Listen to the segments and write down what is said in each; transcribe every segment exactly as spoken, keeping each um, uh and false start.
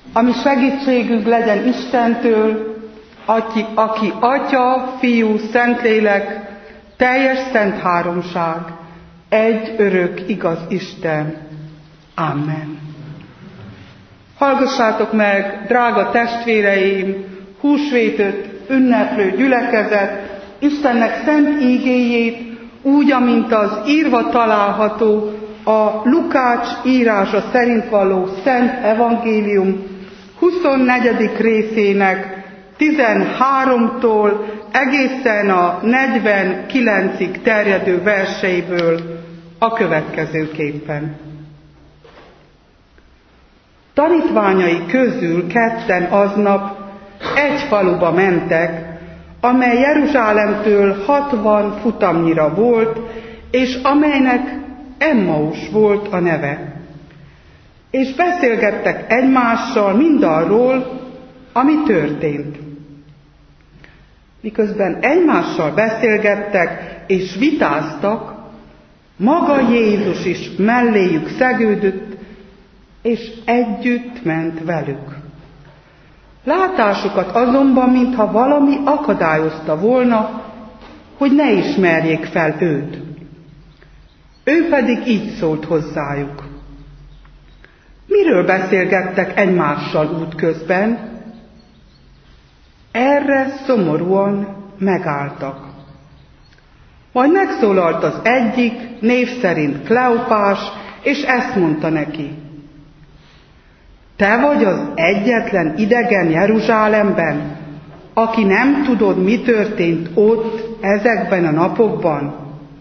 Ami segítségünk legyen Istentől, aki, aki Atya, Fiú, Szentlélek, teljes szent háromság, egy örök igaz Isten. Amen. Hallgassátok meg, drága testvéreim, húsvétot ünneplő gyülekezet, Istennek szent ígéjét, úgy, amint az írva található a Lukács írása szerint való Szent Evangélium huszonnegyedik részének tizenháromtól egészen a negyvenkilencig terjedő verseiből a következőképpen. Tanítványai közül ketten aznap egy faluba mentek, amely Jeruzsálemtől hatvan futamnyira volt, és amelynek Emmaus volt a neve. És beszélgettek egymással mindarról, ami történt. Miközben egymással beszélgettek és vitáztak, maga Jézus is melléjük szegődött, és együtt ment velük. Látásukat azonban, mintha valami akadályozta volna, hogy ne ismerjék fel őt. Ő pedig így szólt hozzájuk. Miről beszélgettek egymással útközben? Erre szomorúan megálltak. Majd megszólalt az egyik, név szerint Kleopás, és ezt mondta neki. Te vagy az egyetlen idegen Jeruzsálemben, aki nem tudod, mi történt ott ezekben a napokban?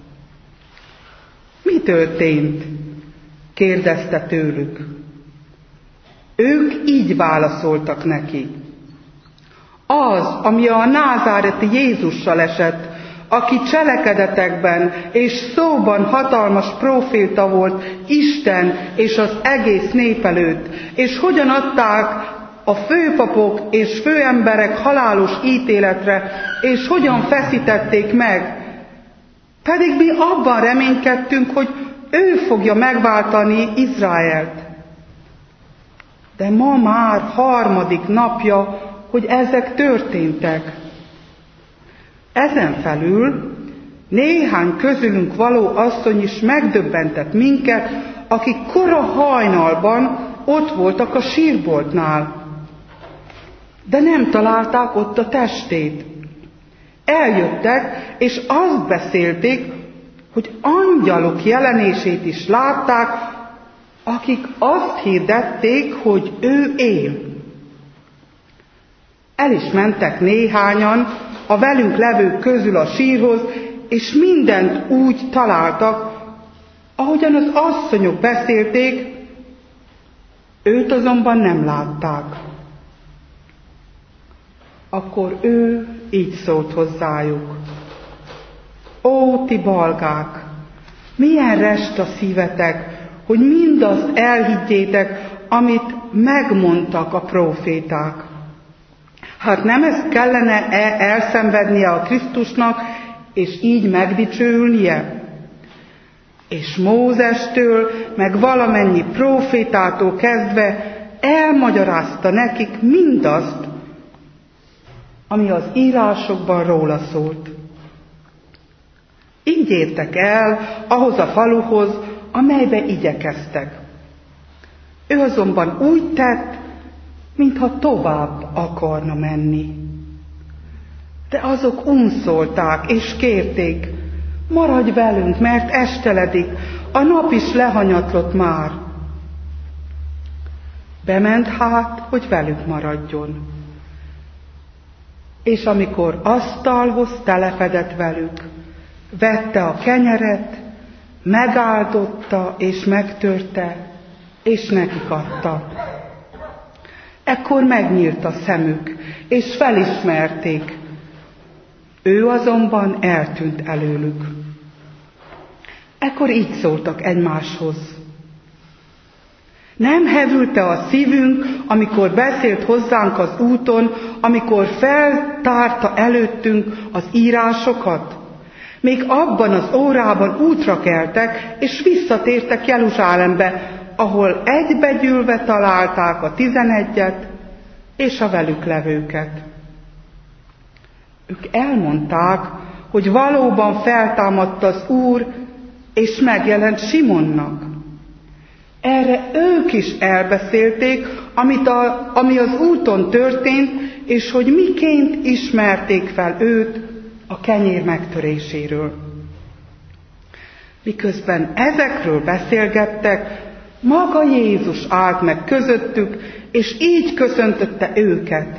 Mi történt? Kérdezte tőlük. Ők így válaszoltak neki. Az, ami a názáreti Jézussal esett, aki cselekedetekben és szóban hatalmas próféta volt Isten és az egész nép előtt, és hogyan adták a főpapok és főemberek halálos ítéletre, és hogyan feszítették meg. Pedig mi abban reménykedtünk, hogy ő fogja megváltani Izraelt. De ma már harmadik napja, hogy ezek történtek. Ezen felül néhány közülünk való asszony is megdöbbentett minket, akik kora hajnalban ott voltak a sírboltnál. De nem találták ott a testét. Eljöttek, és azt beszélték, hogy angyalok jelenését is látták, akik azt hirdették, hogy ő él. El is mentek néhányan a velünk levők közül a sírhoz, és mindent úgy találtak, ahogyan az asszonyok beszélték, őt azonban nem látták. Akkor ő így szólt hozzájuk. Ó, ti balgák, milyen rest a szívetek, hogy mindazt elhiggyétek, amit megmondtak a próféták. Hát nem ezt kellene-e elszenvednie a Krisztusnak, és így megdicsőülnie? És Mózestől, meg valamennyi prófétától kezdve elmagyarázta nekik mindazt, ami az írásokban róla szólt. Így értek el ahhoz a faluhoz, amelybe igyekeztek. Ő azonban úgy tett, mintha tovább akarna menni. De azok unszolták és kérték, maradj velünk, mert esteledik, a nap is lehanyatlott már. Bement hát, hogy velük maradjon. És amikor asztalhoz telepedett velük, vette a kenyeret, megáldotta és megtörte, és nekik adta. Ekkor megnyílt a szemük, és felismerték. Ő azonban eltűnt előlük. Ekkor így szóltak egymáshoz. Nem hevült-e a szívünk, amikor beszélt hozzánk az úton, amikor feltárta előttünk az írásokat? Még abban az órában útra keltek, és visszatértek Jeruzsálembe, ahol egybegyűlve találták a tizenegyet és a velük levőket. Ők elmondták, hogy valóban feltámadt az Úr, és megjelent Simonnak. Erre ők is elbeszélték, amit a, ami az úton történt, és hogy miként ismerték fel őt a kenyér megtöréséről. Miközben ezekről beszélgettek, maga Jézus állt meg közöttük, és így köszöntötte őket.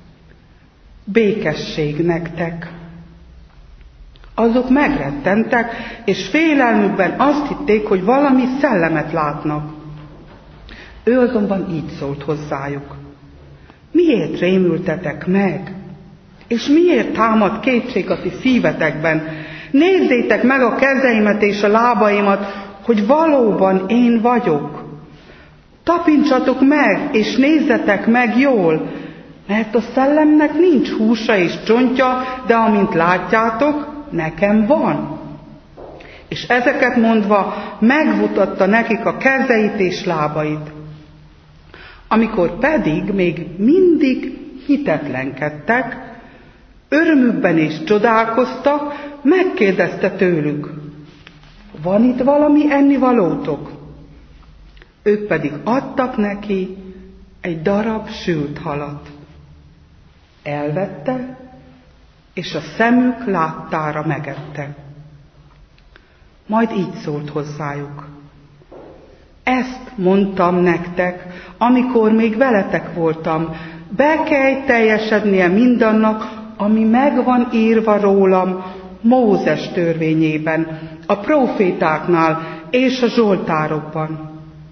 Békesség nektek! Azok megrettentek, és félelmükben azt hitték, hogy valami szellemet látnak. Ő azonban így szólt hozzájuk. Miért rémültetek meg? És miért támad kétség a ti szívetekben? Nézzétek meg a kezeimet és a lábaimat, hogy valóban én vagyok. Tapincsatok meg, és nézzetek meg jól, mert a szellemnek nincs húsa és csontja, de amint látjátok, nekem van. És ezeket mondva megmutatta nekik a kezeit és lábait. Amikor pedig még mindig hitetlenkedtek, örömükben is csodálkoztak, megkérdezte tőlük, van itt valami ennivalótok? Ők pedig adtak neki egy darab sült halat. Elvette, és a szemük láttára megette. Majd így szólt hozzájuk. Ezt mondtam nektek, amikor még veletek voltam, be kell teljesednie mindannak, ami meg van írva rólam Mózes törvényében, a prófétáknál és a zsoltárokban.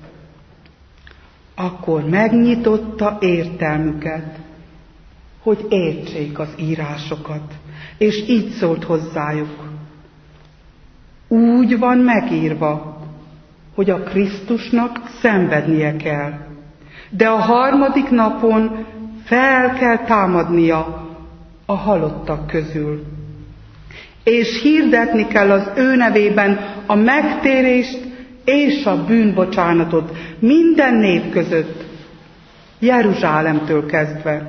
Akkor megnyitotta értelmüket, hogy értsék az írásokat, és így szólt hozzájuk. Úgy van megírva, hogy a Krisztusnak szenvednie kell, de a harmadik napon fel kell támadnia a halottak közül. És hirdetni kell az ő nevében a megtérést és a bűnbocsánatot minden nép között, Jeruzsálemtől kezdve.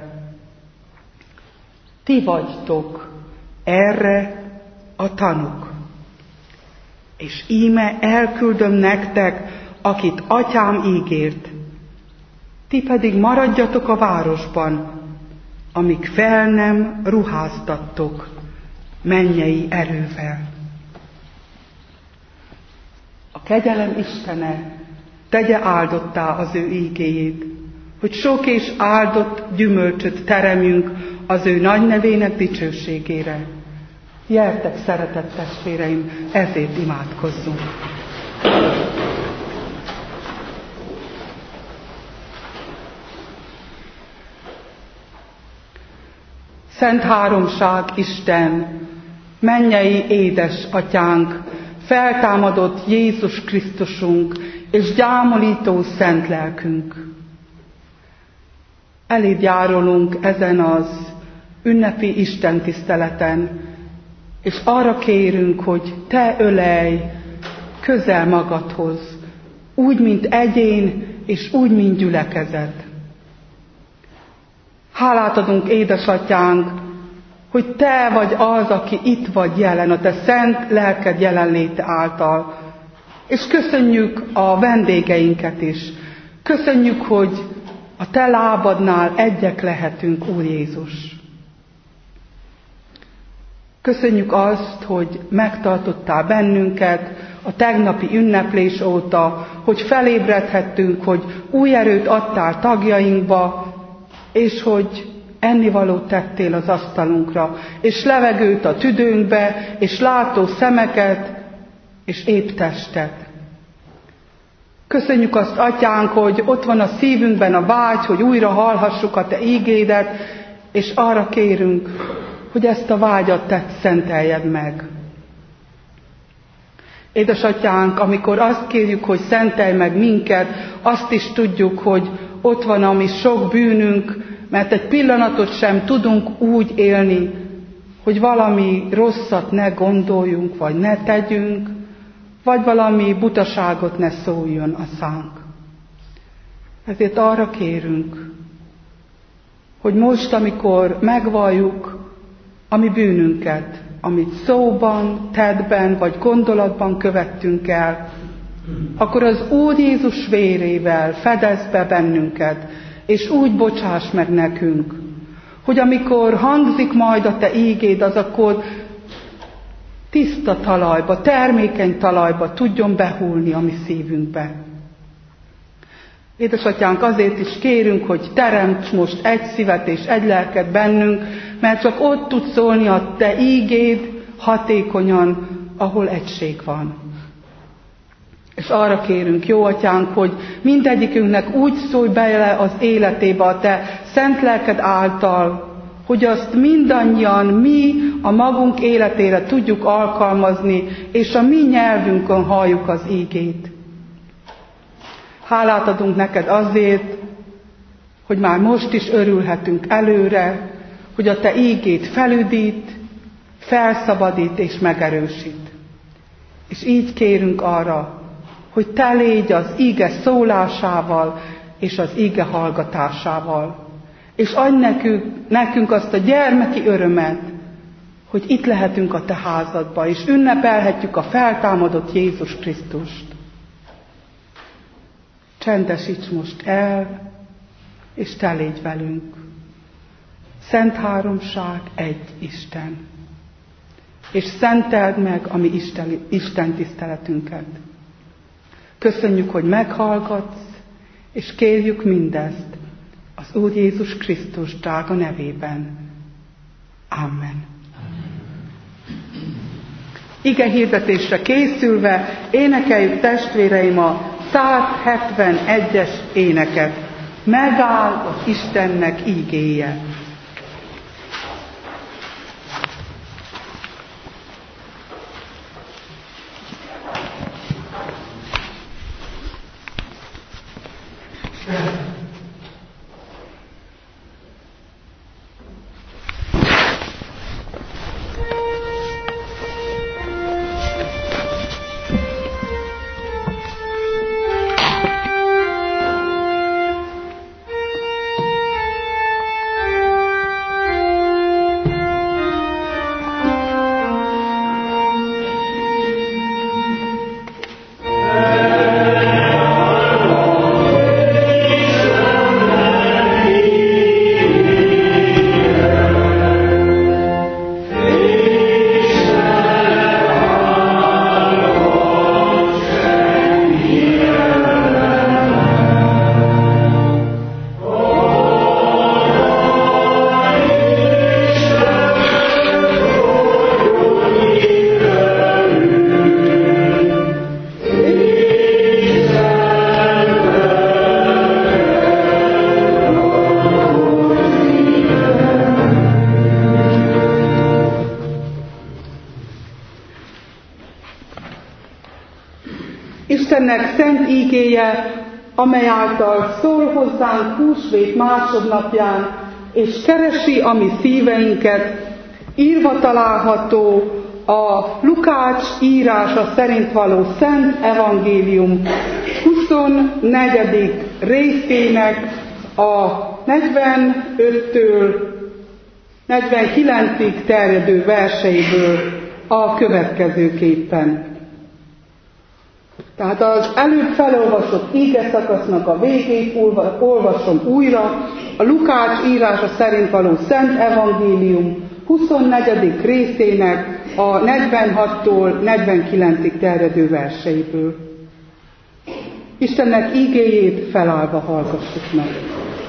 Ti vagytok erre a tanúk. És íme elküldöm nektek, akit atyám ígért. Ti pedig maradjatok a városban, amíg fel nem ruháztattok mennyei erővel. A kegyelem Istene tegye áldottá az ő ígéjét, hogy sok és áldott gyümölcsöt teremjünk az ő nagy nevének dicsőségére. Gyertek, szeretett testvéreim, ezért imádkozzunk. Szent Háromság Isten, mennyei édes atyánk, feltámadott Jézus Krisztusunk és gyámolító szent lelkünk. Eléd járulunk ezen az ünnepi istentiszteleten, és arra kérünk, hogy te ölelj közel magadhoz, úgy, mint egyén, és úgy, mint gyülekezet. Hálát adunk, édesatyánk, hogy te vagy az, aki itt vagy jelen, a te szent lelked jelenléte által. És köszönjük a vendégeinket is. Köszönjük, hogy a te lábadnál egyek lehetünk, Úr Jézus. Köszönjük azt, hogy megtartottál bennünket a tegnapi ünneplés óta, hogy felébredhettünk, hogy új erőt adtál tagjainkba, és hogy ennivalót tettél az asztalunkra, és levegőt a tüdőnkbe, és látó szemeket, és épp testet. Köszönjük azt, atyánk, hogy ott van a szívünkben a vágy, hogy újra hallhassuk a te ígédet, és arra kérünk, hogy ezt a vágyat te szenteljed meg. Édesatyánk, amikor azt kérjük, hogy szentelj meg minket, azt is tudjuk, hogy ott van a mi sok bűnünk, mert egy pillanatot sem tudunk úgy élni, hogy valami rosszat ne gondoljunk, vagy ne tegyünk, vagy valami butaságot ne szóljon a szánk. Ezért arra kérünk, hogy most, amikor megvalljuk a mi bűnünket, amit szóban, tettben vagy gondolatban követtünk el, akkor az Úr Jézus vérével fedezz be bennünket, és úgy bocsáss meg nekünk, hogy amikor hangzik majd a Te ígéd, az akkor tiszta talajba, termékeny talajba tudjon behulni a mi szívünkbe. Édesatyánk, azért is kérünk, hogy teremts most egy szívet és egy lelket bennünk, mert csak ott tud szólni a Te ígéd hatékonyan, ahol egység van. És arra kérünk, jó Atyánk, hogy mindegyikünknek úgy szólj bele az életébe a Te szent lelked által, hogy azt mindannyian mi a magunk életére tudjuk alkalmazni, és a mi nyelvünkön halljuk az ígét. Hálát adunk neked azért, hogy már most is örülhetünk előre, hogy a Te ígét felüdít, felszabadít és megerősít. És így kérünk arra, hogy Te légy az íge szólásával és az íge hallgatásával. És adj nekünk, nekünk azt a gyermeki örömet, hogy itt lehetünk a Te házadba, és ünnepelhetjük a feltámadott Jézus Krisztust. Csendesíts most el, és Te légy velünk. Szent háromság, egy Isten. És szenteld meg a mi Isten, Isten tiszteletünket. Köszönjük, hogy meghallgatsz, és kérjük mindezt az Úr Jézus Krisztus drága nevében. Amen. Ige hirdetésre készülve énekeljük, testvéreim, a százhetvenegyes éneket. Megáll az Istennek ígéje. Istennek szent ígéje, amely által szól hozzánk húsvét másodnapján, és keresi a mi szíveinket, írva található a Lukács írása szerint való Szent Evangélium huszonnegyedik részének a negyvenöttől negyvenkilencig terjedő verseiből a következőképpen. Tehát az előbb felolvasott íge szakasznak a végét olvasom újra, a Lukács írása szerint való Szent Evangélium huszonnegyedik részének a negyvenhattól negyvenkilencig terjedő verseiből. Istennek ígéjét felállva hallgassuk meg.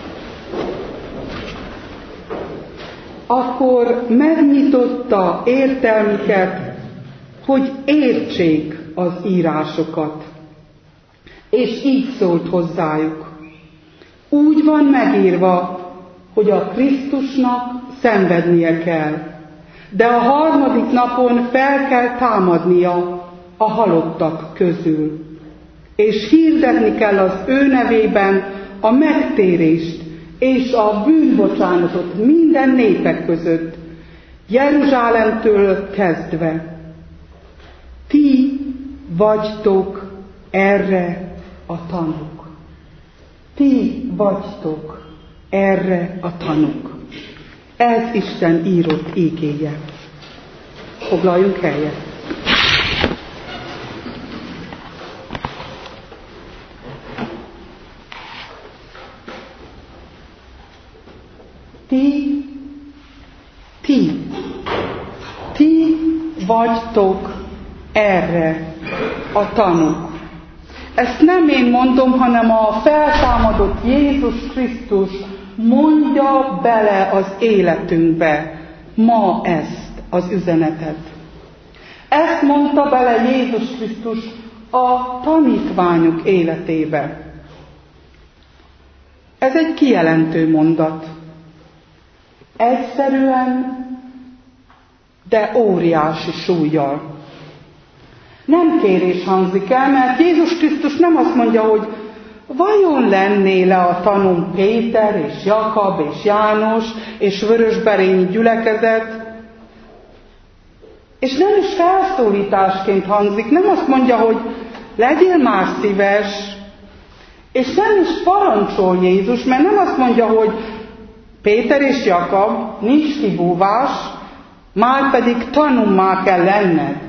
Akkor megnyitotta értelmüket, hogy értsék az írásokat. És így szólt hozzájuk. Úgy van megírva, hogy a Krisztusnak szenvednie kell, de a harmadik napon fel kell támadnia a halottak közül. És hirdetni kell az ő nevében a megtérést és a bűnbocsánatot minden népek között, Jeruzsálemtől kezdve. Ti vagytok erre a tanúk. ti vagytok erre a tanúk. Ez Isten írott ígéje. Foglaljunk helyet. Ti, ti, ti vagytok erre a tanúk. Ezt nem én mondom, hanem a feltámadott Jézus Krisztus mondja bele az életünkbe ma ezt az üzenetet. Ezt mondta bele Jézus Krisztus a tanítványok életébe. Ez egy kijelentő mondat. Egyszerűen, de óriási súllyal. Nem kérés hangzik el, mert Jézus Krisztus nem azt mondja, hogy vajon lenné-e a tanúm Péter és Jakab és János és Vörösberényi gyülekezet, és nem is felszólításként hangzik, nem azt mondja, hogy legyél már szíves, és nem is parancsol Jézus, mert nem azt mondja, hogy Péter és Jakab, nincs kibúvás, már pedig tanúmmá kell lenned.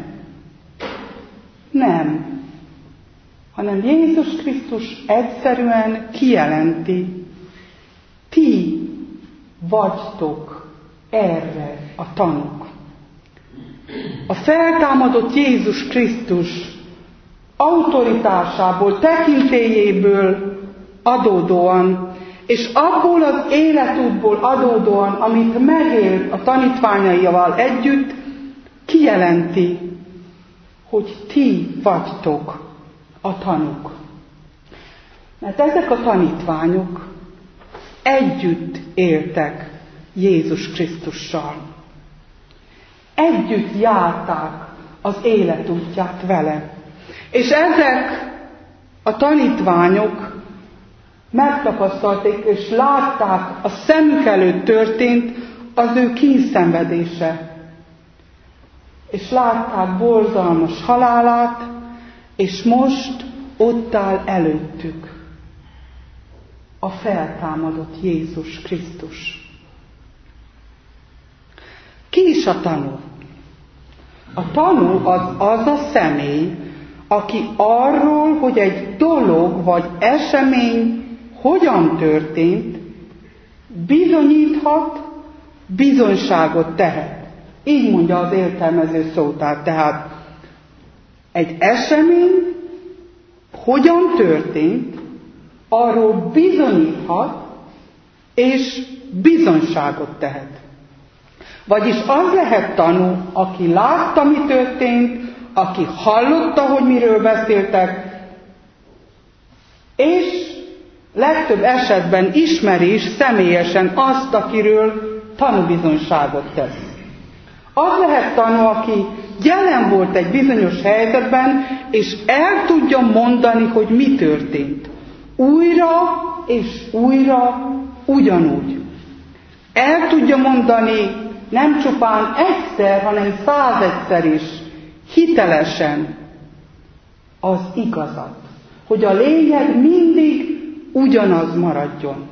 Nem. Hanem Jézus Krisztus egyszerűen kijelenti, ti vagytok erre a tanúk. A feltámadott Jézus Krisztus autoritásából, tekintélyéből adódóan, és abból az életútból adódóan, amit megélt a tanítványaival együtt, kijelenti, hogy ti vagytok a tanúk. Mert ezek a tanítványok együtt éltek Jézus Krisztussal. Együtt járták az életútját vele. És ezek a tanítványok megtapasztalték és látták, a szemük előtt történt az ő kínszenvedése. És látták borzalmas halálát, és most ott áll előttük a feltámadott Jézus Krisztus. Ki is a tanú? A tanú az az a személy, aki arról, hogy egy dolog vagy esemény hogyan történt, bizonyíthat, bizonyságot tehet. Így mondja az értelmező szótár. Tehát egy esemény hogyan történt, arról bizonyíthat, és bizonyságot tehet. Vagyis az lehet tanú, aki látta, mi történt, aki hallotta, hogy miről beszéltek, és legtöbb esetben ismeri is személyesen azt, akiről tanúbizonyságot tesz. Az lehet tanú, aki jelen volt egy bizonyos helyzetben, és el tudja mondani, hogy mi történt. Újra és újra ugyanúgy. El tudja mondani nem csupán egyszer, hanem százegyszer is, hitelesen az igazat. Hogy a lényeg mindig ugyanaz maradjon.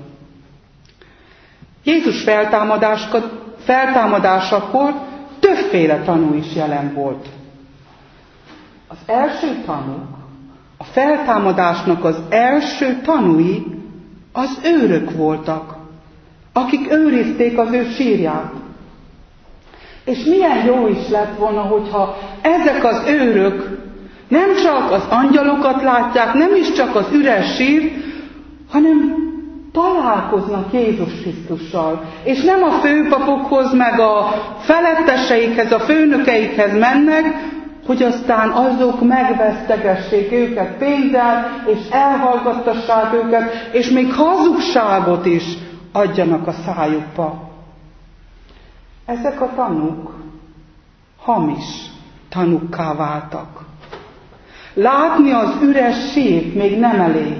Jézus feltámadásakor többféle tanú is jelen volt. Az első tanúk, a feltámadásnak az első tanúi az őrök voltak, akik őrizték az ő sírját. És milyen jó is lett volna, hogyha ezek az őrök nem csak az angyalokat látják, nem is csak az üres sírt, hanem találkoznak Jézus Krisztussal. És nem a főpapokhoz, meg a feletteseikhez, a főnökeikhez mennek, hogy aztán azok megvesztegessék őket pénzzel, és elhallgattassák őket, és még hazugságot is adjanak a szájukba. Ezek a tanúk hamis tanúkká váltak. Látni az üres sírt még nem elég.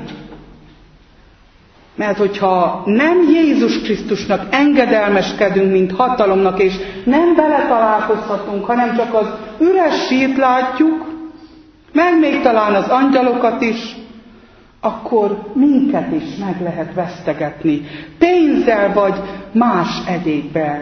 Mert hogyha nem Jézus Krisztusnak engedelmeskedünk, mint hatalomnak, és nem beletalálkozhatunk, hanem csak az üres sírt látjuk, meg még talán az angyalokat is, akkor minket is meg lehet vesztegetni, pénzzel vagy más egyébbel.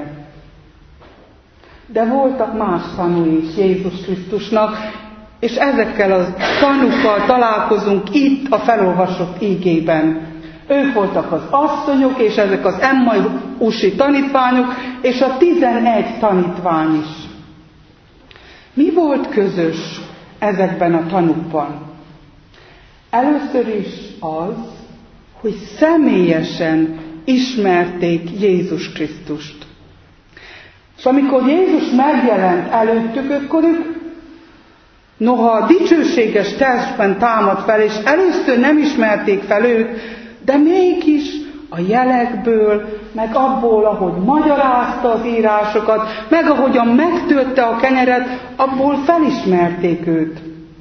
De voltak más tanúi is Jézus Krisztusnak, és ezekkel a tanúkkal találkozunk itt a felolvasott ígében. Ők voltak az asszonyok, és ezek az emmausi tanítványok, és a tizenegy tanítvány is. Mi volt közös ezekben a tanúkban? Először is az, hogy személyesen ismerték Jézus Krisztust. És amikor Jézus megjelent előttük, akkor ők noha dicsőséges testben támad fel, és először nem ismerték fel őt, de mégis a jelekből, meg abból, ahogy magyarázta az írásokat, meg ahogyan megtörte a kenyeret, abból felismerték őt.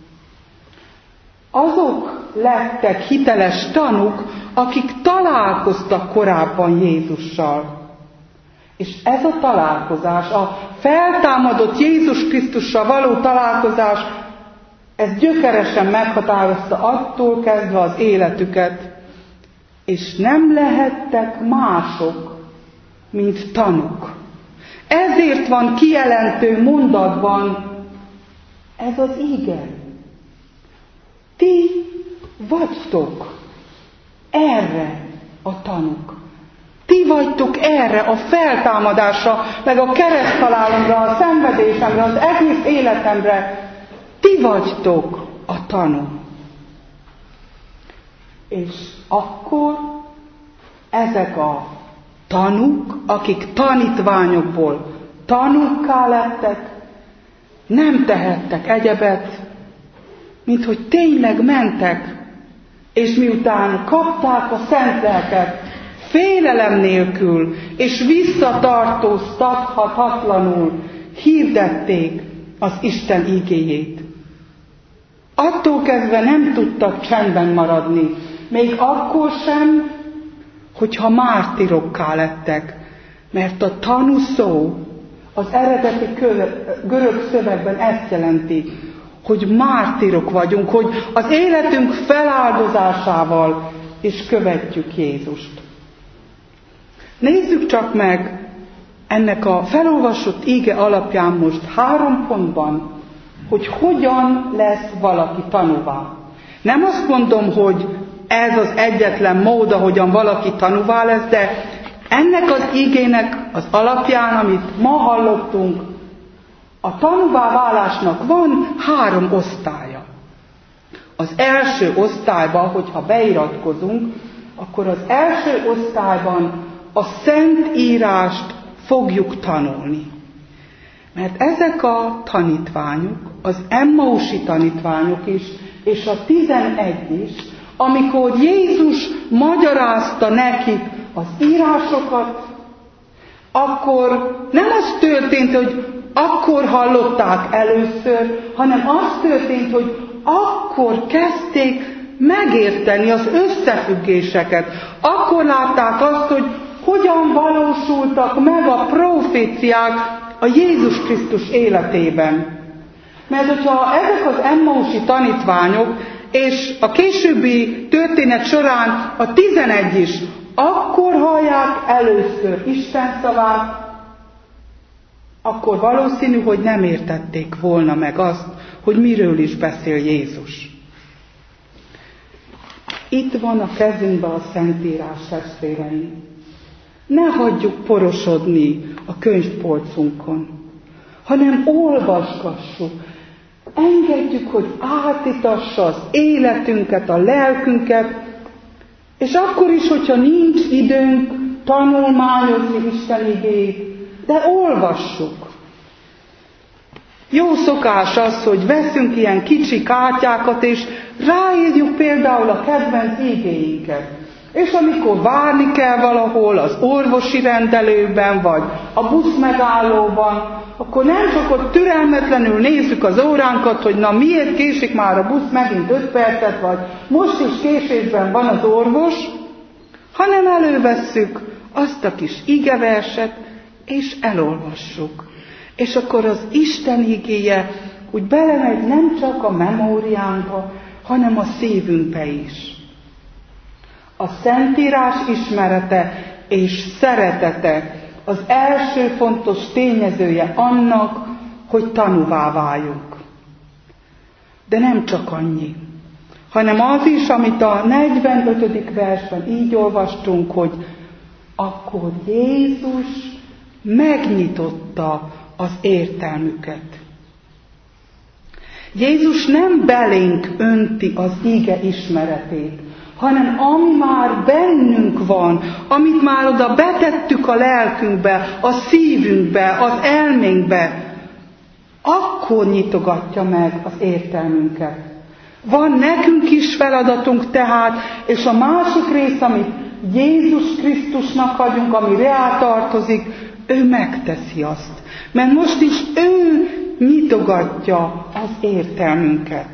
Azok lettek hiteles tanúk, akik találkoztak korábban Jézussal. És ez a találkozás, a feltámadott Jézus Krisztussal való találkozás, ez gyökeresen meghatározta attól kezdve az életüket, és nem lehettek mások, mint tanúk. Ezért van kijelentő mondatban ez az íge. Ti vagytok erre a tanúk. Ti vagytok erre a feltámadásra, meg a kereszthalálomra, a szenvedésemre, az egész életemre. Ti vagytok a tanú. És akkor ezek a tanúk, akik tanítványokból tanúkká lettek, nem tehettek egyebet, mint hogy tényleg mentek, és miután kapták a szent lelket, félelem nélkül és visszatartóztathatatlanul hirdették az Isten igéjét. Attól kezdve nem tudtak csendben maradni, még akkor sem, hogyha mártirokká lettek, mert a tanú szó az eredeti görög szövegben ezt jelenti, hogy mártirok vagyunk, hogy az életünk feláldozásával is követjük Jézust. Nézzük csak meg ennek a felolvasott íge alapján most három pontban, hogy hogyan lesz valaki tanúvá. Nem azt mondom, hogy ez az egyetlen mód, ahogyan valaki tanúvá lesz, de ennek az ígének az alapján, amit ma hallottunk, a tanúvá válásnak van három osztálya. Az első osztályban, hogyha beiratkozunk, akkor az első osztályban a Szent Írást fogjuk tanulni. Mert ezek a tanítványok, az emmausi tanítványok is, és a tizenegy is, amikor Jézus magyarázta nekik az írásokat, akkor nem az történt, hogy akkor hallották először, hanem az történt, hogy akkor kezdték megérteni az összefüggéseket. Akkor látták azt, hogy hogyan valósultak meg a proféciák a Jézus Krisztus életében. Mert hogyha ezek az emmausi tanítványok, és a későbbi történet során a tizenegy is akkor hallják először Isten szavát, akkor valószínű, hogy nem értették volna meg azt, hogy miről is beszél Jézus. Itt van a kezünkben a Szentírás, testvéreim. Ne hagyjuk porosodni a könyvpolcunkon, hanem olvasgassuk. Engedjük, hogy átitassa az életünket, a lelkünket, és akkor is, hogyha nincs időnk tanulmányozni Isten igéjét, de olvassuk. Jó szokás az, hogy veszünk ilyen kicsi kártyákat, és ráírjuk például a kedvenc igéinket. És amikor várni kell valahol, az orvosi rendelőben, vagy a busz megállóban, akkor nem csak ott türelmetlenül nézzük az óránkat, hogy na miért késik már a busz megint öt percet, vagy most is késésben van az orvos, hanem elővesszük azt a kis igeverset, és elolvassuk. És akkor az Isten igéje úgy belemegy nem csak a memóriánkba, hanem a szívünkbe is. A Szentírás ismerete és szeretete az első fontos tényezője annak, hogy tanúvá váljunk. De nem csak annyi, hanem az is, amit a negyvenötödik versben így olvastunk, hogy akkor Jézus megnyitotta az értelmüket. Jézus nem belénk önti az ige ismeretét, hanem ami már bennünk van, amit már oda betettük a lelkünkbe, a szívünkbe, az elménkbe, akkor nyitogatja meg az értelmünket. Van nekünk is feladatunk tehát, és a másik rész, amit Jézus Krisztusnak adjunk, ami reá tartozik, ő megteszi azt. Mert most is ő nyitogatja az értelmünket.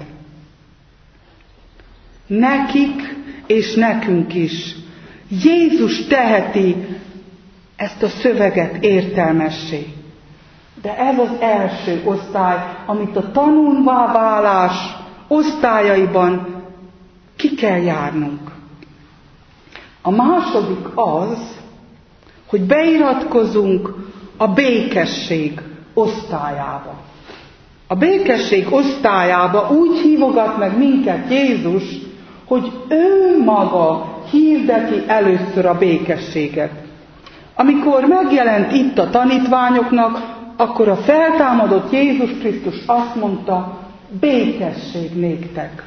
Nekik és nekünk is Jézus teheti ezt a szöveget értelmessé. De ez az első osztály, amit a tanulvá válás osztályaiban ki kell járnunk. A második az, hogy beiratkozunk a békesség osztályába. A békesség osztályába úgy hívogat meg minket Jézus, hogy ő maga hirdeti először a békességet. Amikor megjelent itt a tanítványoknak, akkor a feltámadott Jézus Krisztus azt mondta, békesség néktek.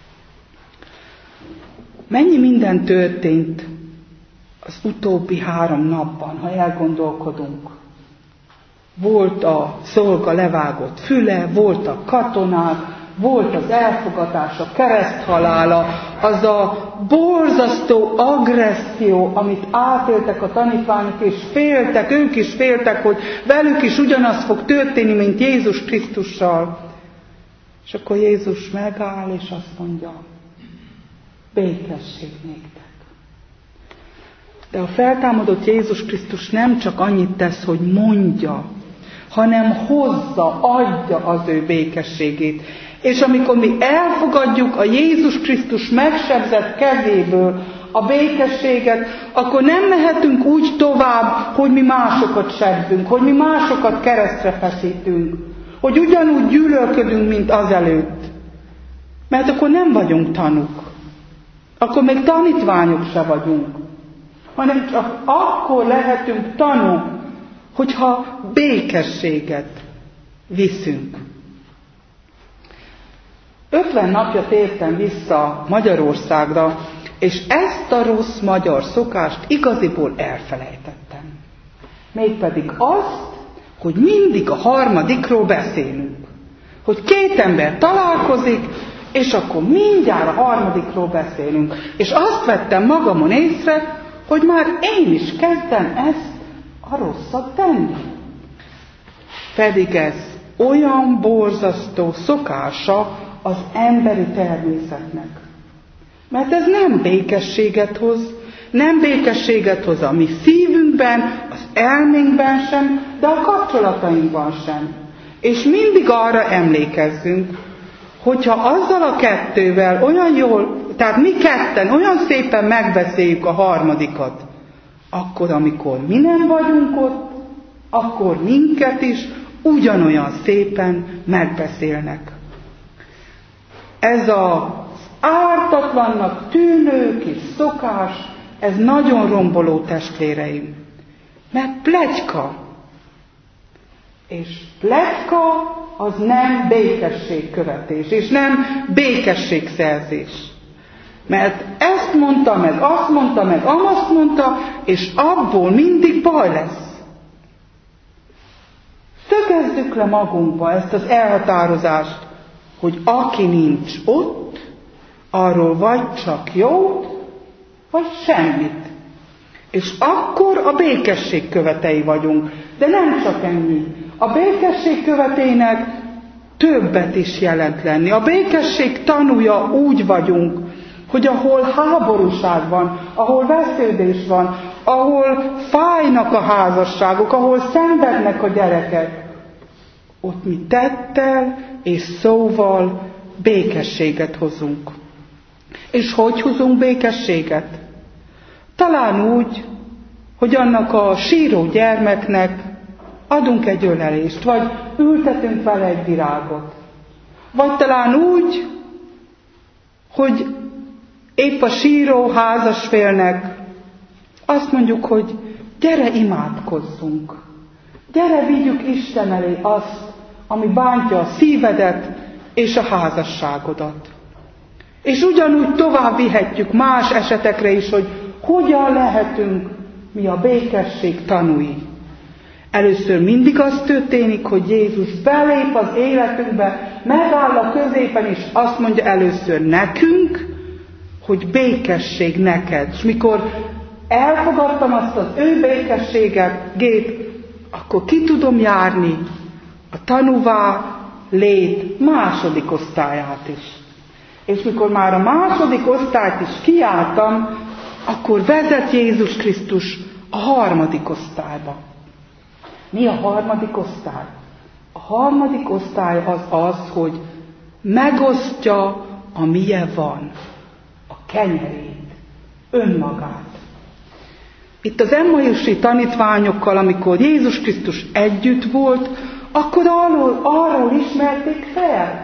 Mennyi minden történt az utóbbi három napban, ha elgondolkodunk. Volt a szolga levágott füle, voltak katonák, volt az elfogadás, a kereszthalála, az a borzasztó agresszió, amit átéltek a tanítványok, és féltek, ők is féltek, hogy velük is ugyanaz fog történni, mint Jézus Krisztussal. És akkor Jézus megáll, és azt mondja, békesség néktek. De a feltámadott Jézus Krisztus nem csak annyit tesz, hogy mondja, hanem hozza, adja az ő békességét. És amikor mi elfogadjuk a Jézus Krisztus megsebzett kezéből a békességet, akkor nem mehetünk úgy tovább, hogy mi másokat sebzünk, hogy mi másokat keresztre feszítünk, hogy ugyanúgy gyűlölködünk, mint azelőtt. Mert akkor nem vagyunk tanúk. Akkor még tanítványok se vagyunk. Hanem csak akkor lehetünk tanúk, hogyha békességet viszünk. ötven napja tértem vissza Magyarországra, és ezt a rossz magyar szokást igaziból elfelejtettem. Mégpedig azt, hogy mindig a harmadikról beszélünk. Hogy két ember találkozik, és akkor mindjárt a harmadikról beszélünk. És azt vettem magamon észre, hogy már én is kezdtem ezt a rosszat tenni. Pedig ez olyan borzasztó szokása az emberi természetnek. Mert ez nem békességet hoz, nem békességet hoz a mi szívünkben, az elménkben sem, de a kapcsolatainkban sem. És mindig arra emlékezzünk, hogyha azzal a kettővel olyan jól, tehát mi ketten olyan szépen megbeszéljük a harmadikat, akkor amikor mi nem vagyunk ott, akkor minket is ugyanolyan szépen megbeszélnek. Ez az ártatlannak tűnő kis szokás, ez nagyon romboló, testvéreim. Mert pletyka. És pletyka az nem békességkövetés, és nem békességszerzés. Mert ezt mondta meg, azt mondta meg, amazt mondta, és abból mindig baj lesz. Szögezzük le magunkba ezt az elhatározást, hogy aki nincs ott, arról vagy csak jót, vagy semmit. És akkor a békesség követei vagyunk. De nem csak ennyi. A békesség követének többet is jelent lenni. A békesség tanúja úgy vagyunk, hogy ahol háborúság van, ahol vesződés van, ahol fájnak a házasságok, ahol szenvednek a gyerekek, ott mi tettel és szóval békességet hozunk. És hogy hozunk békességet? Talán úgy, hogy annak a síró gyermeknek adunk egy ölelést, vagy ültetünk vele egy virágot. Vagy talán úgy, hogy épp a síró házasfélnek azt mondjuk, hogy gyere imádkozzunk, gyere vigyük Isten elé azt, ami bántja a szívedet és a házasságodat. És ugyanúgy tovább vihetjük más esetekre is, hogy hogyan lehetünk mi a békesség tanúi. Először mindig az történik, hogy Jézus belép az életünkbe, megáll a középen, és azt mondja először nekünk, hogy békesség neked. És mikor elfogadtam azt az ő békességet, gép, akkor ki tudom járni a tanúvá lét második osztályát is. És mikor már a második osztályt is kijártam, akkor vezet Jézus Krisztus a harmadik osztályba. Mi a harmadik osztály? A harmadik osztály az az, hogy megosztja, amilyen van, a kenyerét, önmagát. Itt az emmausi tanítványokkal, amikor Jézus Krisztus együtt volt, akkor arról, arról ismerték fel.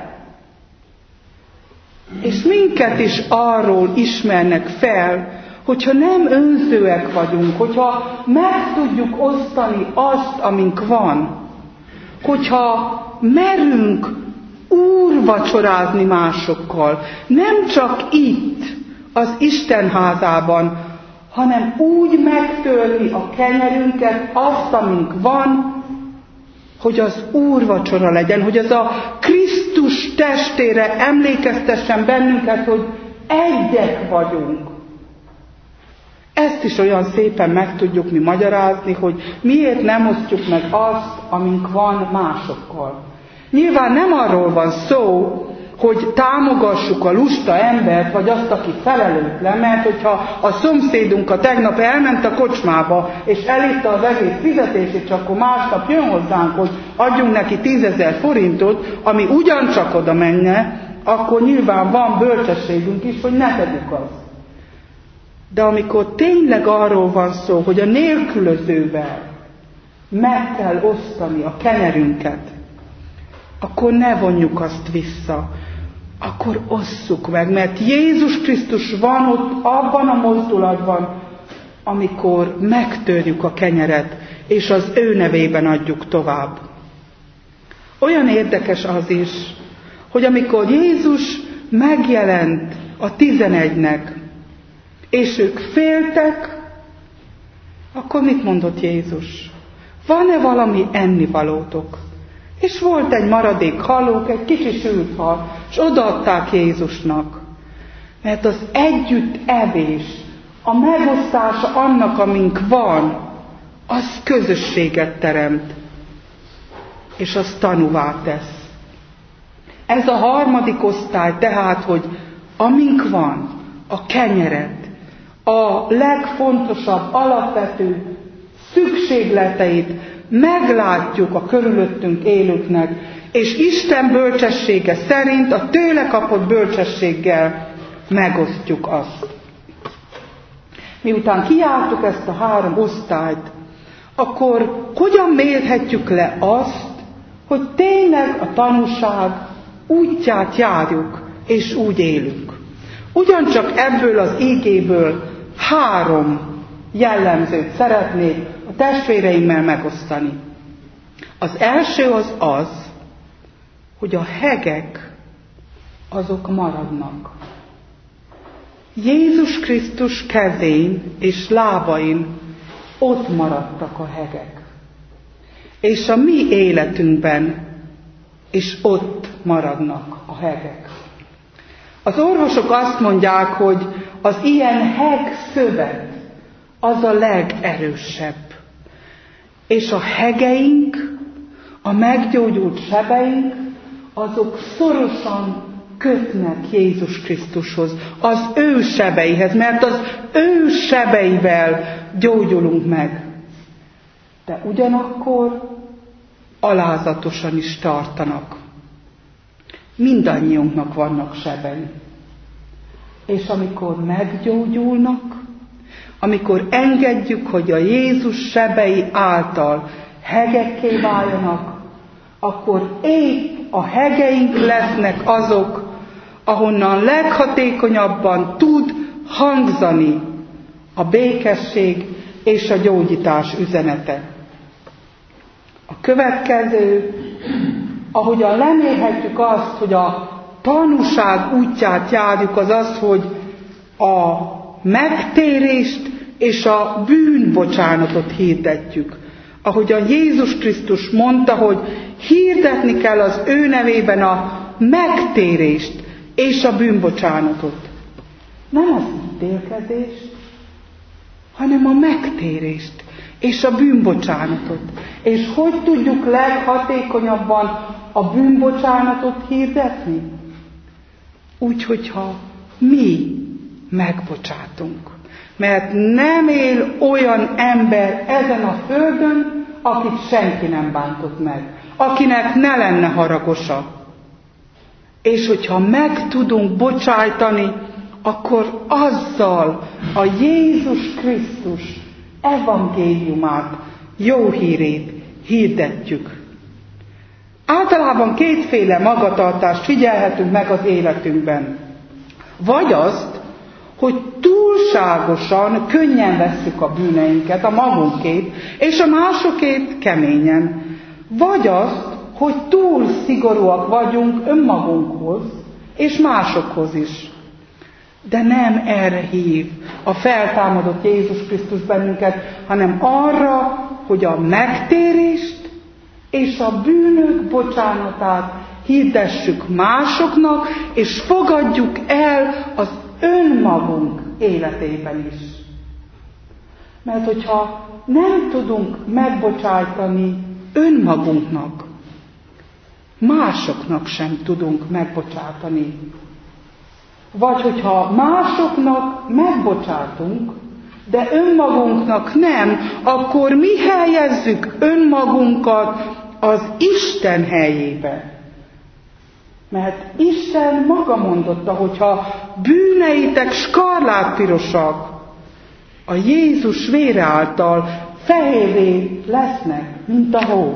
És minket is arról ismernek fel, hogyha nem önzőek vagyunk, hogyha meg tudjuk osztani azt, amink van, hogyha merünk úrvacsorázni másokkal, nem csak itt, az Isten házában, hanem úgy megtörni a kenyerünket, azt, amink van, hogy az úrvacsora legyen, hogy az a Krisztus testére emlékeztessen bennünket, hogy egyek vagyunk. Ezt is olyan szépen meg tudjuk mi magyarázni, hogy miért nem osztjuk meg azt, amink van másokkal. Nyilván nem arról van szó, hogy támogassuk a lusta embert, vagy azt, aki felelőtlen, mert hogyha a szomszédunk a tegnap elment a kocsmába, és elitta az egész fizetését, csak akkor másnap jön hozzánk, hogy adjunk neki tízezer forintot, ami ugyancsak oda menne, akkor nyilván van bölcsességünk is, hogy ne tegyük azt. De amikor tényleg arról van szó, hogy a nélkülözővel meg kell osztani a kenyerünket, akkor ne vonjuk azt vissza, akkor osszuk meg, mert Jézus Krisztus van ott abban a mozdulatban, amikor megtörjük a kenyeret, és az ő nevében adjuk tovább. Olyan érdekes az is, hogy amikor Jézus megjelent a tizenegynek, és ők féltek, akkor mit mondott Jézus? Van-e valami ennivalótok? És volt egy maradék halók, egy kicsi sült hal, és odaadták Jézusnak. Mert az együtt evés, a megosztása annak, amink van, az közösséget teremt, és az tanúvá tesz. Ez a harmadik osztály tehát, hogy amink van, a kenyeret, a legfontosabb, alapvető szükségleteit meglátjuk a körülöttünk élőknek, és Isten bölcsessége szerint a tőle kapott bölcsességgel megosztjuk azt. Miután kijártuk ezt a három osztályt, akkor hogyan mérhetjük le azt, hogy tényleg a tanúság útját járjuk, és úgy élünk. Ugyancsak ebből az igéből három jellemzőt szeretnék a testvéreimmel megosztani. Az első az az, hogy a hegek azok maradnak. Jézus Krisztus kezén és lábain ott maradtak a hegek. És a mi életünkben is ott maradnak a hegek. Az orvosok azt mondják, hogy az ilyen hegszövet az a legerősebb. És a hegeink, a meggyógyult sebeink, azok szorosan kötnek Jézus Krisztushoz, az ő sebeihez, mert az ő sebeivel gyógyulunk meg. De ugyanakkor alázatosan is tartanak. Mindannyiunknak vannak sebei. És amikor meggyógyulnak, amikor engedjük, hogy a Jézus sebei által hegekké váljanak, akkor épp a hegeink lesznek azok, ahonnan leghatékonyabban tud hangzani a békesség és a gyógyítás üzenete. A következő, ahogyan lemérhetjük azt, hogy a tanúság útját járjuk, az az, hogy a megtérést és a bűnbocsánatot hirdetjük. Ahogyan Jézus Krisztus mondta, hogy hirdetni kell az ő nevében a megtérést és a bűnbocsánatot. Nem az ítélkezést, hanem a megtérést és a bűnbocsánatot. És hogy tudjuk leghatékonyabban a bűnbocsánatot hirdetni? Úgy, hogyha mi megbocsátunk. Mert nem él olyan ember ezen a földön, akit senki nem bántott meg, akinek ne lenne haragosa. És hogyha meg tudunk bocsájtani, akkor azzal a Jézus Krisztus evangéliumát, jó hírét hirdetjük. Általában kétféle magatartást figyelhetünk meg az életünkben. Vagy azt, hogy túlságosan könnyen vesszük a bűneinket, a magunkét, és a másokét keményen. Vagy azt, hogy túl szigorúak vagyunk önmagunkhoz, és másokhoz is. De nem erre hív a feltámadott Jézus Krisztus bennünket, hanem arra, hogy a megtérést és a bűnök bocsánatát hirdessük másoknak, és fogadjuk el az önmagunk életében is. Mert hogyha nem tudunk megbocsájtani önmagunknak, másoknak sem tudunk megbocsátani. Vagy hogyha másoknak megbocsátunk, de önmagunknak nem, akkor mi helyezzük önmagunkat az Isten helyébe. Mert Isten maga mondotta, hogyha bűneitek skarlátpirosak, a Jézus vére által fehérré lesznek, mint a hó.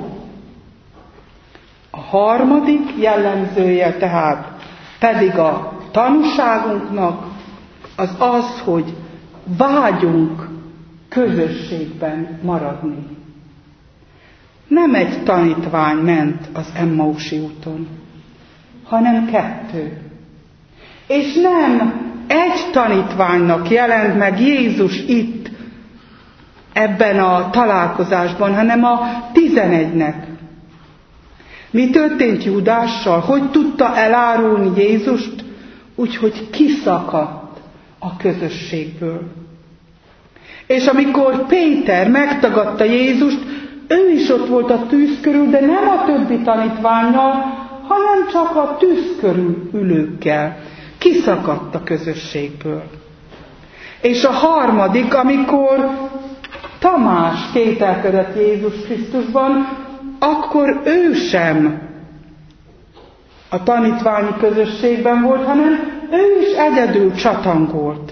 A harmadik jellemzője tehát pedig a tanúságunknak az az, hogy vágyunk közösségben maradni. Nem egy tanítvány ment az Emmausi úton, hanem kettő. És nem egy tanítványnak jelent meg Jézus itt, ebben a találkozásban, hanem a tizenegynek. Mi történt Judással? Hogy tudta elárulni Jézust? Úgyhogy kiszakadt a közösségből. És amikor Péter megtagadta Jézust, ő is ott volt a tűz körül, de nem a többi tanítvánnyal, hanem csak a tűz körül ülőkkel. Kiszakadt a közösségből. És a harmadik, amikor Tamás kételkedett Jézus Krisztusban, akkor ő sem a tanítványi közösségben volt, hanem ő is egyedül csatangolt.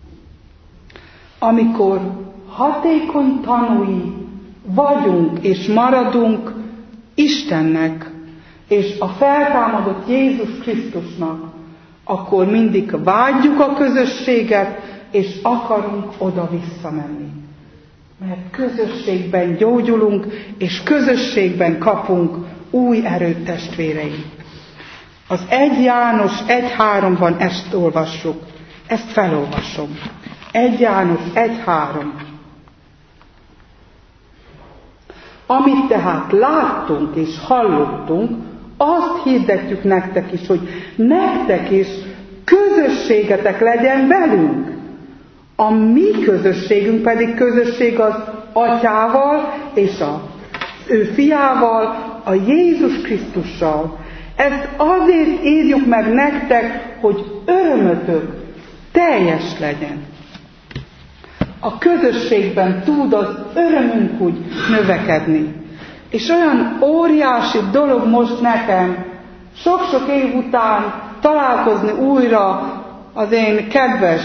Amikor hatékony tanúi vagyunk és maradunk Istennek és a feltámadott Jézus Krisztusnak, akkor mindig vágyjuk a közösséget, és akarunk oda visszamenni. Mert közösségben gyógyulunk, és közösségben kapunk új erőt, testvéreim. Az egy János egy háromban ezt olvassuk. Ezt felolvasom. egy János egy három. Amit tehát láttunk és hallottunk, azt hirdetjük nektek is, hogy nektek is közösségetek legyen velünk. A mi közösségünk pedig közösség az Atyával és az ő fiával, a Jézus Krisztussal. Ezt azért írjuk meg nektek, hogy örömötök teljes legyen. A közösségben tud az örömünk úgy növekedni. És olyan óriási dolog most nekem, sok-sok év után találkozni újra az én kedves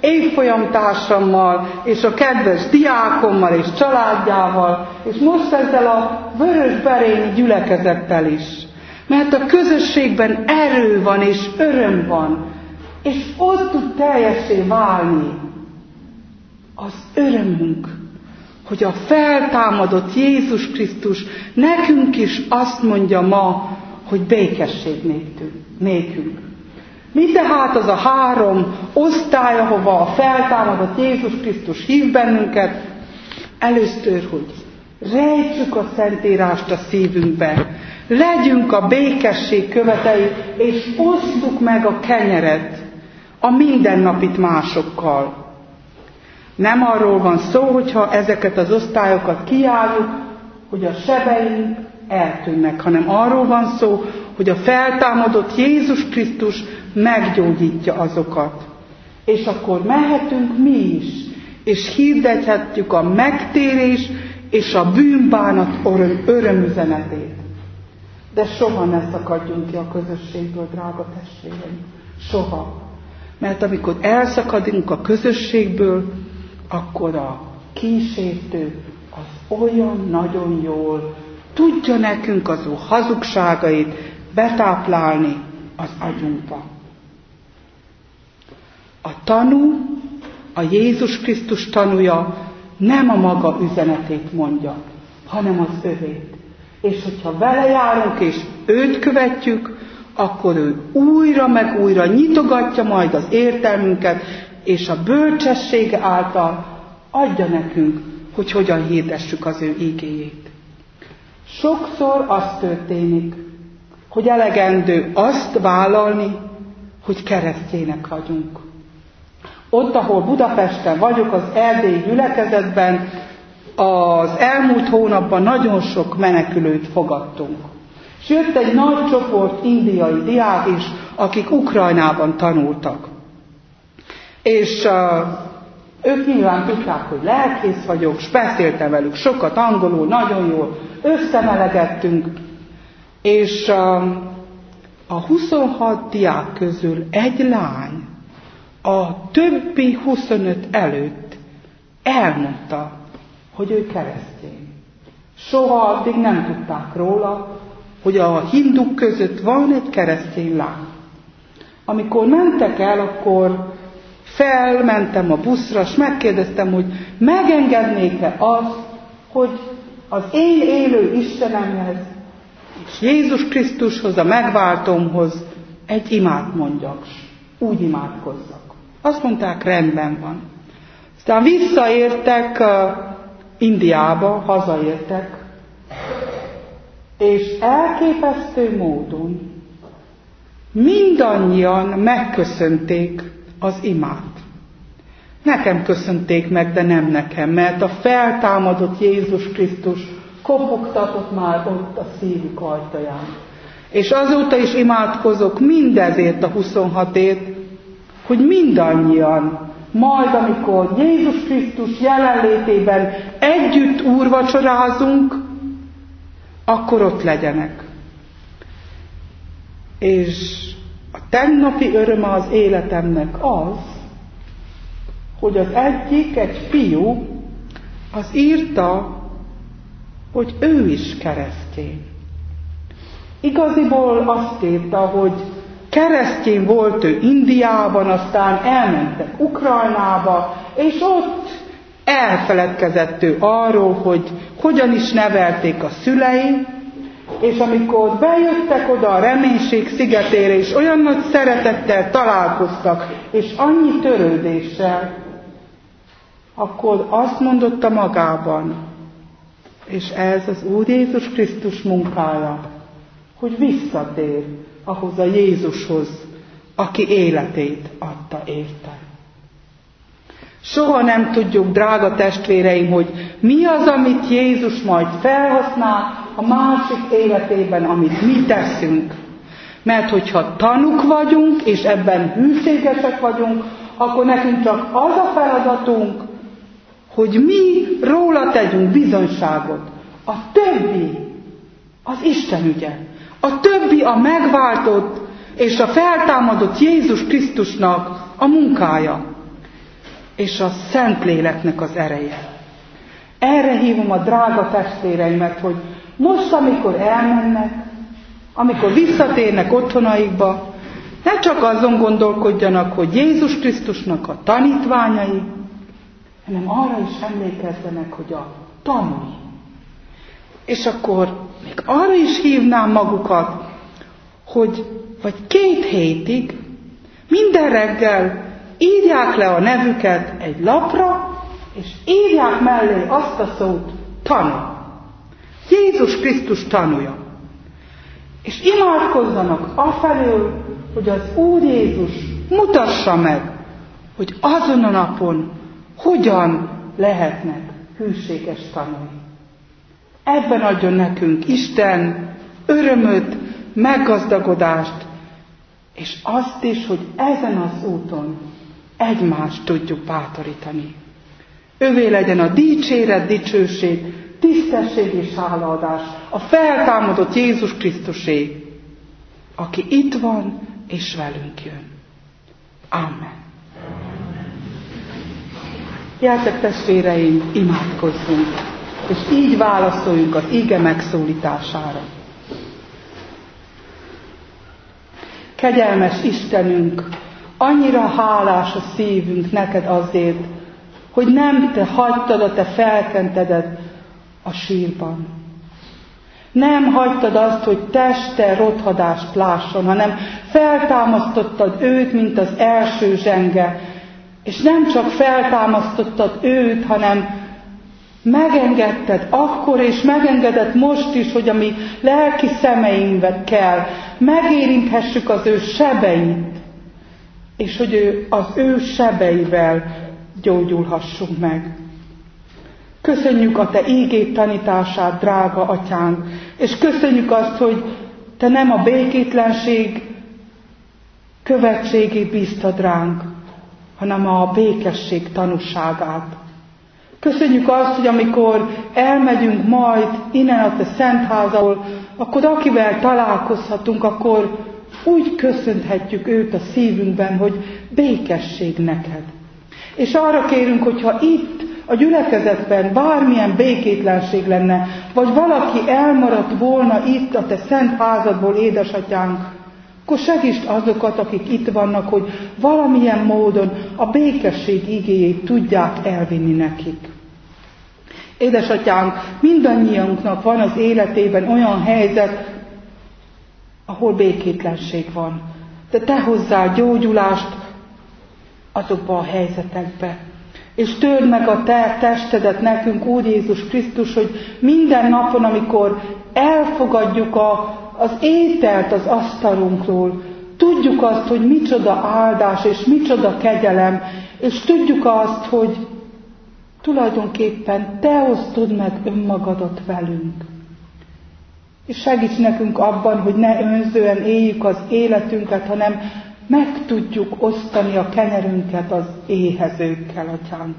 évfolyamtársammal, és a kedves diákommal, és családjával, és most ezzel a vörösberényi gyülekezettel is. Mert a közösségben erő van, és öröm van, és ott tud teljessé válni az örömünk, hogy a feltámadott Jézus Krisztus nekünk is azt mondja ma, hogy békesség nékünk. Mi tehát az a három osztály, ahova a feltámadott Jézus Krisztus hív bennünket? Először, hogy rejtsük a Szentírást a szívünkbe, legyünk a békesség követei, és osszuk meg a kenyeret, a mindennapit másokkal. Nem arról van szó, hogyha ezeket az osztályokat kiálljuk, hogy a sebeink eltűnnek, hanem arról van szó, hogy a feltámadott Jézus Krisztus meggyógyítja azokat. És akkor mehetünk mi is, és hirdethetjük a megtérés és a bűnbánat öröm, örömüzenetét. De soha ne szakadjunk ki a közösségből, drága testvéreim. Soha. Mert amikor elszakadunk a közösségből, akkor a kísértő az olyan nagyon jól tudja nekünk az ő hazugságait betáplálni az agyunkba. A tanú, a Jézus Krisztus tanúja nem a maga üzenetét mondja, hanem az övét. És hogyha vele járunk és őt követjük, akkor ő újra meg újra nyitogatja majd az értelmünket, és a bölcsessége által adja nekünk, hogy hogyan hirdessük az ő igéjét. Sokszor az történik, hogy elegendő azt vállalni, hogy keresztjének vagyunk. Ott, ahol Budapesten vagyok, az erdélyi gyülekezetben, az elmúlt hónapban nagyon sok menekülőt fogadtunk. És jött egy nagy csoport indiai diák is, akik Ukrajnában tanultak. És uh, ők nyilván tudták, hogy lelkész vagyok, és beszéltem velük sokat angolul, nagyon jól összemelegettünk. És uh, a huszonhat diák közül egy lány a többi huszonöt előtt elmondta, hogy ő keresztény. Soha addig nem tudták róla, hogy a hinduk között van egy keresztény lány. Amikor mentek el, akkor felmentem a buszra, és megkérdeztem, hogy megengednék-e azt, hogy az én élő Istenemhez és Jézus Krisztushoz, a megváltomhoz egy imát mondjak, úgy imádkozzak. Azt mondták, rendben van. Aztán visszaértek uh, Indiába, hazaértek, és elképesztő módon mindannyian megköszönték az imát. Nekem köszönték meg, de nem nekem, mert a feltámadott Jézus Krisztus kopogtatott már ott a szívük ajtaján. És azóta is imádkozok mindezért a huszonhatért, hogy mindannyian, majd amikor Jézus Krisztus jelenlétében együtt úrvacsorázunk, akkor ott legyenek. És a tegnapi öröme az életemnek az, hogy az egyik, egy fiú, az írta, hogy ő is keresztény. Igaziból azt írta, hogy keresztény volt ő Indiában, aztán elmentek Ukrajnába, és ott elfeledkezett ő arról, hogy hogyan is nevelték a szülei, és amikor bejöttek oda a reménység szigetére, és olyan nagy szeretettel találkoztak, és annyi törődéssel, akkor azt mondotta magában, és ez az Úr Jézus Krisztus munkája, hogy visszatér ahhoz a Jézushoz, aki életét adta érte. Soha nem tudjuk, drága testvéreim, hogy mi az, amit Jézus majd felhasznál a másik életében, amit mi teszünk. Mert hogyha tanúk vagyunk, és ebben hűségesek vagyunk, akkor nekünk csak az a feladatunk, hogy mi róla tegyünk bizonyságot. A többi az Isten ügye. A többi a megváltott és a feltámadott Jézus Krisztusnak a munkája. és a Szentléleknek az ereje. Erre hívom a drága testvéreimet, hogy most, amikor elmennek, amikor visszatérnek otthonaikba, ne csak azon gondolkodjanak, hogy Jézus Krisztusnak a tanítványai, hanem arra is emlékezzenek, hogy a tanúi. És akkor még arra is hívnám magukat, hogy vagy két hétig minden reggel írják le a nevüket egy lapra, és írják mellé azt a szót, tanú. Jézus Krisztus tanúja. És imádkozzanak afelől, hogy az Úr Jézus mutassa meg, hogy azon a napon hogyan lehetnek hűséges tanúi. Ebben adjon nekünk Isten örömöt, meggazdagodást, és azt is, hogy ezen az úton egymást tudjuk bátorítani. Övé legyen a dicséret, dicsőség, tisztesség és hálaadás a feltámadott Jézus Krisztusé, aki itt van és velünk jön. Amen. Gyertek testvéreim, imádkozzunk, és így válaszoljunk az ige megszólítására. Kegyelmes Istenünk, annyira hálás a szívünk neked azért, hogy nem te hagytad a te felkentedet a sírban. Nem hagytad azt, hogy teste rothadást lásson, hanem feltámasztottad őt, mint az első zsenge. És nem csak feltámasztottad őt, hanem megengedted akkor, és megengedett most is, hogy a mi lelki szemeinkkel megérinthessük az ő sebeit, és hogy ő, az ő sebeivel gyógyulhassunk meg. Köszönjük a te ígét tanítását, drága atyánk, és köszönjük azt, hogy te nem a békétlenség követségét bíztad ránk, hanem a békesség tanúságát. Köszönjük azt, hogy amikor elmegyünk majd innen a te szent házból, akkor akivel találkozhatunk, akkor úgy köszönhetjük őt a szívünkben, hogy békesség neked. És arra kérünk, hogyha itt a gyülekezetben bármilyen békétlenség lenne, vagy valaki elmaradt volna itt a te szent házadból, édesatyánk, akkor segítsd azokat, akik itt vannak, hogy valamilyen módon a békesség igéjét tudják elvinni nekik. Édesatyánk, mindannyiunknak van az életében olyan helyzet, ahol békétlenség van. De te hozzál gyógyulást azokba a helyzetekbe. És törd meg a te testedet nekünk, Úr Jézus Krisztus, hogy minden napon, amikor elfogadjuk a, az ételt az asztalunkról, tudjuk azt, hogy micsoda áldás és micsoda kegyelem, és tudjuk azt, hogy tulajdonképpen te osztod meg önmagadat velünk. És segíts nekünk abban, hogy ne önzően éljük az életünket, hanem meg tudjuk osztani a kenyerünket az éhezőkkel, atyánk.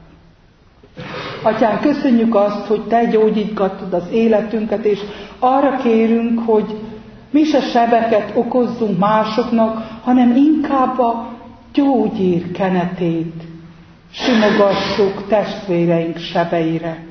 Atyánk, köszönjük azt, hogy te gyógyítgatod az életünket, és arra kérünk, hogy mi se sebeket okozzunk másoknak, hanem inkább a gyógyír kenetét simogassuk testvéreink sebeire.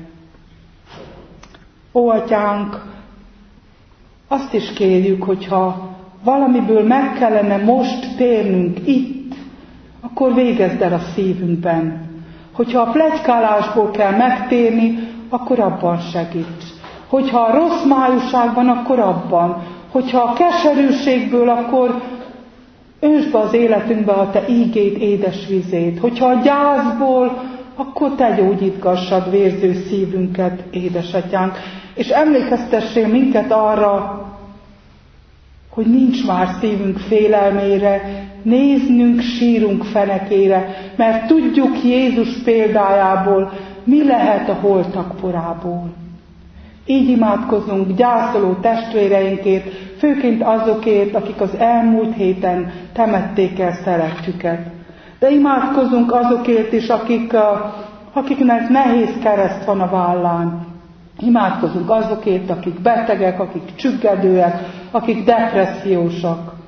Ó, atyánk, azt is kérjük, hogyha valamiből meg kellene most térnünk itt, akkor végezd el a szívünkben. Hogyha a pletykálásból kell megtérni, akkor abban segíts. Hogyha a rossz májúságban, akkor abban. Hogyha a keserűségből, akkor öntsd be az életünkbe a te ígét, édes vizét. Hogyha a gyászból, akkor te gyógyítgassad vérző szívünket, édesatyánk. És emlékeztessél minket arra, hogy nincs már szívünk félelmére, néznünk sírunk fenekére, mert tudjuk Jézus példájából, mi lehet a holtak porából. Így imádkozunk gyászoló testvéreinkért, főként azokért, akik az elmúlt héten temették el szerettüket. De imádkozunk azokért is, akik, akiknek nehéz kereszt van a vállán. Imádkozunk azokért, akik betegek, akik csüggedőek, akik depressziósak.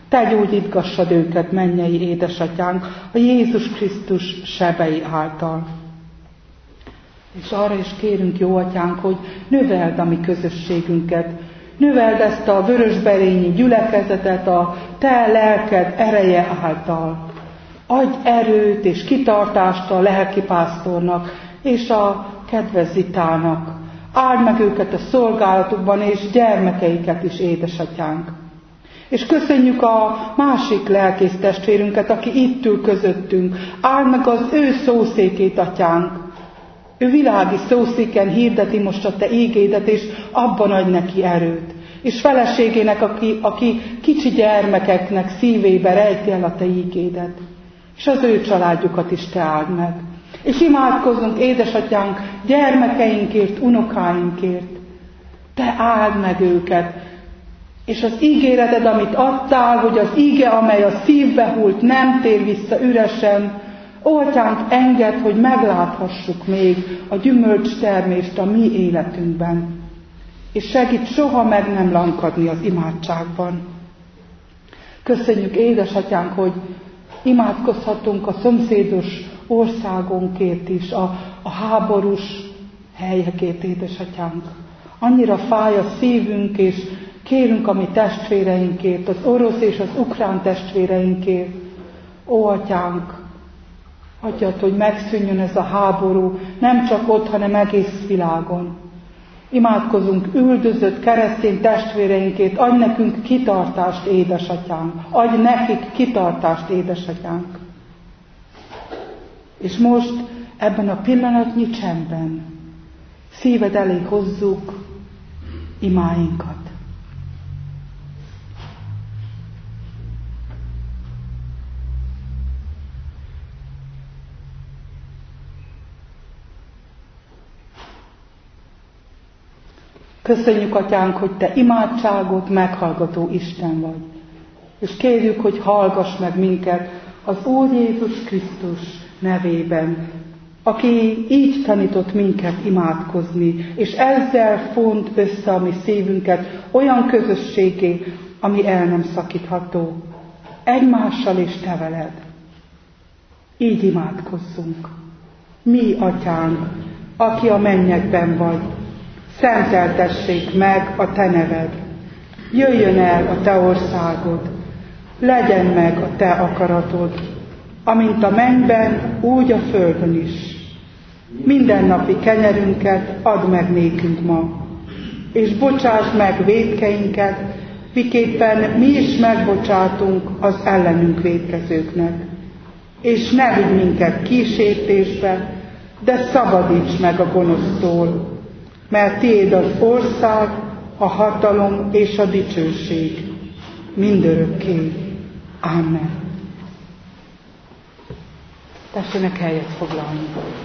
Te gyógyítgassad őket, mennyei édesatyánk, a Jézus Krisztus sebei által. És arra is kérünk, jó atyánk, hogy növeld a mi közösségünket, növeld ezt a vörösberényi gyülekezetet a te lelked ereje által. Adj erőt és kitartást a lelkipásztornak és a kedves Zitának. Áld meg őket a szolgálatukban, és gyermekeiket is, édesatyánk. És köszönjük a másik lelkész testvérünket, aki itt ül közöttünk. Áld meg az ő szószékét, atyánk. Ő világi szószéken hirdeti most a te ígédet, és abban adj neki erőt. És feleségének, aki, aki kicsi gyermekeknek szívébe rejti el a te ígédet. És az ő családjukat is te áld meg. És imádkozzunk, édesatyánk, gyermekeinkért, unokáinkért. Te áld meg őket. És az ígéreted, amit adtál, hogy az íge, amely a szívbe hult, nem tér vissza üresen, ó, atyánk, engedd, hogy megláthassuk még a gyümölcstermést a mi életünkben. És segíts soha meg nem lankadni az imádságban. Köszönjük, édesatyánk, hogy imádkozhatunk a szomszédos országunkért is, a, a háborús helyekért, édesatyánk. Annyira fáj a szívünk, és kérünk a mi testvéreinkért, az orosz és az ukrán testvéreinkért. Ó, atyánk, adjad, hogy megszűnjön ez a háború, nem csak ott, hanem egész világon. Imádkozunk üldözött keresztény testvéreinkért, adj nekünk kitartást, édesatyánk. Adj nekik kitartást, édesatyánk. És most ebben a pillanatnyi csendben szíved elé hozzuk imáinkat. Köszönjük, atyánk, hogy te imádságot meghallgató Isten vagy. És kérjük, hogy hallgass meg minket az Úr Jézus Krisztus nevében, aki így tanított minket imádkozni, és ezzel font össze a mi szívünket olyan közösségé, ami el nem szakítható. Egymással és te veled. Így imádkozzunk. Mi, atyánk, aki a mennyekben vagy, szenteltessék meg a te neved. Jöjjön el a te országod, legyen meg a te akaratod, amint a mennyben, úgy a földön is. Mindennapi kenyerünket add meg nékünk ma, és bocsásd meg vétkeinket, miképpen mi is megbocsátunk az ellenünk vétkezőknek. És ne vigy minket kísértésbe, de szabadíts meg a gonosztól, mert tiéd az ország, a hatalom és a dicsőség mindörökké. Amen. Tessenek helyet foglalni.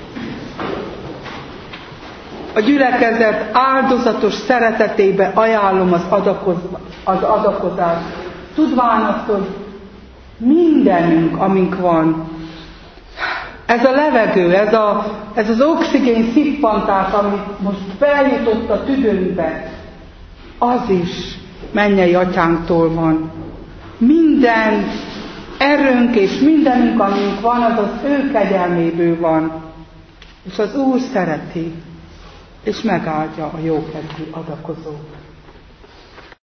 A gyülekezet áldozatos szeretetébe ajánlom az, adakoz, az adakozást, tudván azt, hogy mindenünk, amink van, ez a levegő, ez, a, ez az oxigén szippantás, amit most feljutott a tüdőnkbe, az is mennyei atyánktól van. Minden erőnk és mindenünk, amink van, az az ő kegyelméből van. És az Úr szereti, és megáldja a jókedvű adakozót.